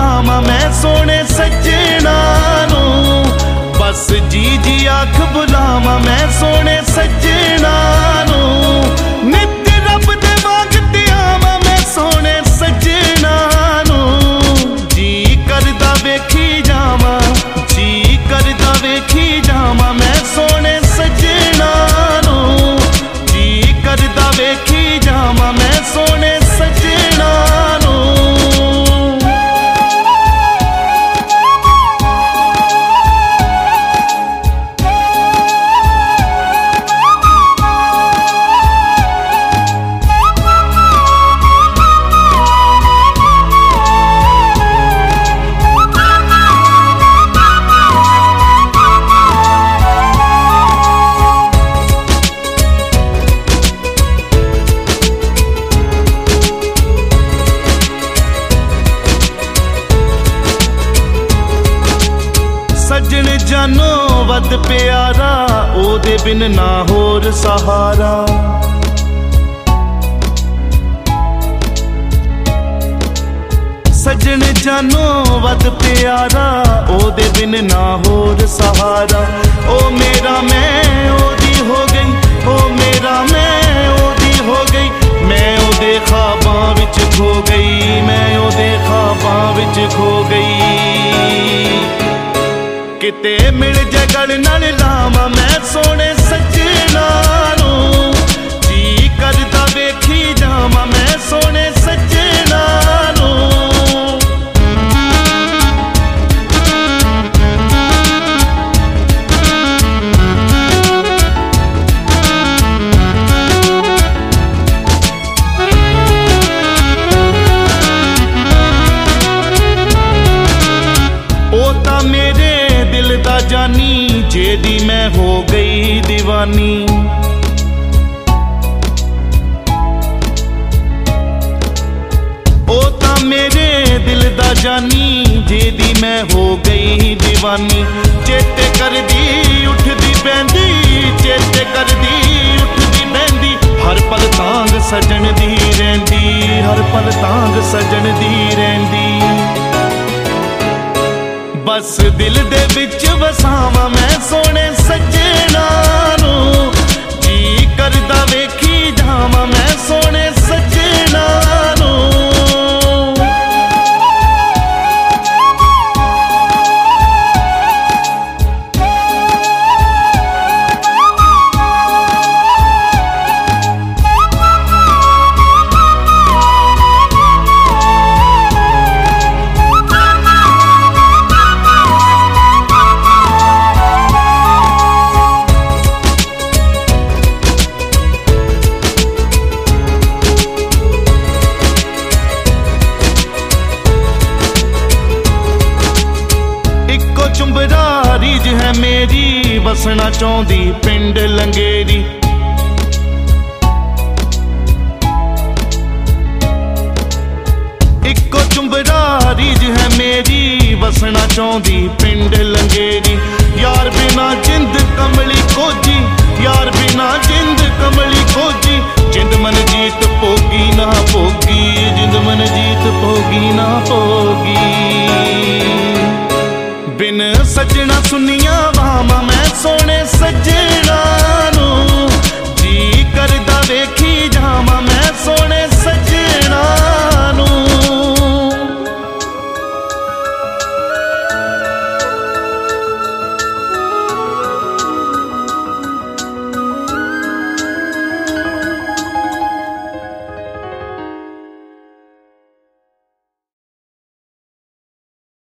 बुलावा मैं सोने सजना नू, बस जी जी आख बुलावा मैं सोने सजना नू। नित रब दे मंगते आवा मैं सोने सजना नू, जी करदा वेखी जावा, जी करदा वेखी जावा मैं सोने सजना नू, जी करदा वेखी जावा मैं सोने सजना नू। सजन जानो वद प्यारा, ओदे बिन ना होर सहारा। सजन जानो वद प्यारा, ओदे बिन ना होर सहारा। ओ मेरा मैं ओदी हो गई, ओ मेरा मैं ओदी हो गई, मैं ओदे ख्वाबां विच खो गई, मैं ओदे ख्वाबां विच खो गई। किते मिल जगल नाल लावा मैं सोने सजना नू, जी करदा वेखी जावा मैं सोने सजना नू। ओ ता मेरे दिल दा जानी, जेदी मैं हो गई दीवानी। ओ ता मेरे दिल दा जानी, जेदी मैं हो गई दीवानी। चेते करदी उठदी बैंदी, चेते करदी उठदी बैंदी, हर पल तांग सजन दी रैंदी, हर पल तांग सजन दी रैंदी। बस दिल दे विच वसावा मैं सोने सजना नू, जी करदा वेखी जावा मैं सोने सजना नू। चुंबरा रीज है मेरी, बसना चाहती पिंड लंगेरी। इको चुंबरा रीज है मेरी, बसना चाहती पिंड लंगेरी। यार बिना जिंद कमली खोजी, यार बिना जिंद कमली खोजी। जिंद मन जीत पोगी ना पोगी, जिंद मन जीत पोगी ना पोगी।